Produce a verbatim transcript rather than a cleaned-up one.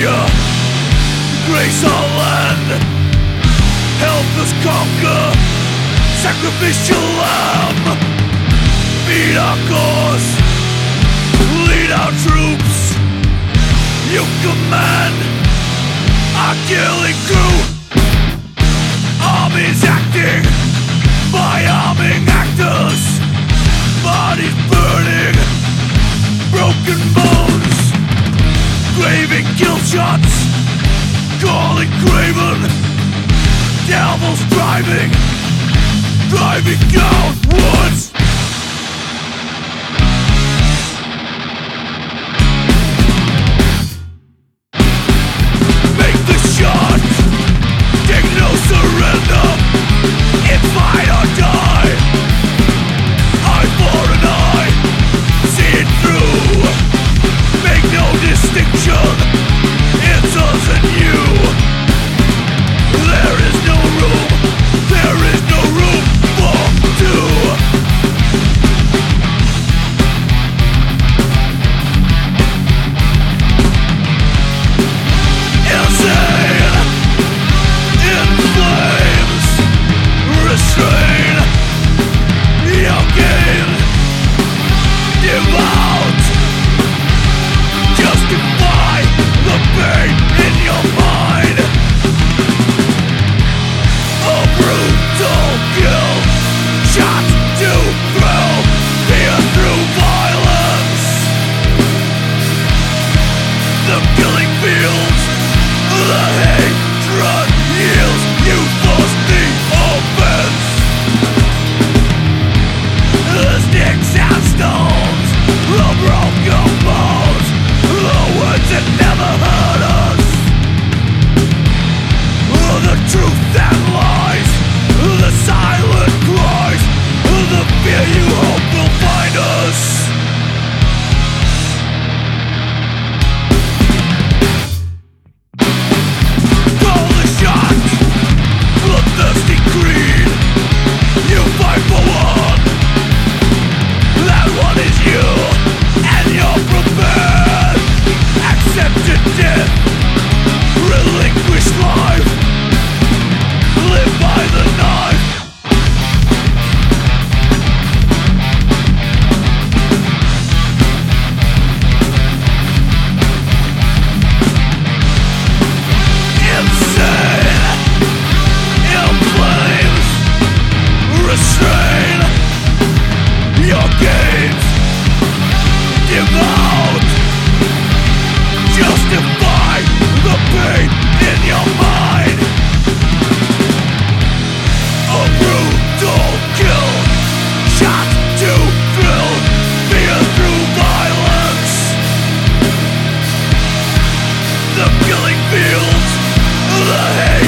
Savior, grace all land, help us conquer, sacrificial lamb. Feed our cause, lead our troops, you command our killing crew. Armies acting by arming actors, bodies burning, broken bones, craving kill shots, calling craven, devils driving, driving down woods. Make the shot, take no surrender, it's fight or die. Eye for an eye, see it through, make no distinction, it's us and you. There is no room, there is no room for two. Insane, in flames, restrain your gain, give out, justify the pain in your mind. A brutal kill, shot to thrill, fear through violence. The killing fields, the hatred yields, you force the offense. The sticks and stones, the broken bones, the words that never hurt us. The truth and lies, the silent cries, the fear you hope will find us. Call the shot, bloodthirsty creed. You fight for one, that one is you, and you're prepared. Accepted death, relinquished life, live by the knife. Insane, in flames, restrain your gains, give out, justify the pain in your mind. A brutal kill, shot to thrill, fear through violence. The killing fields, the hate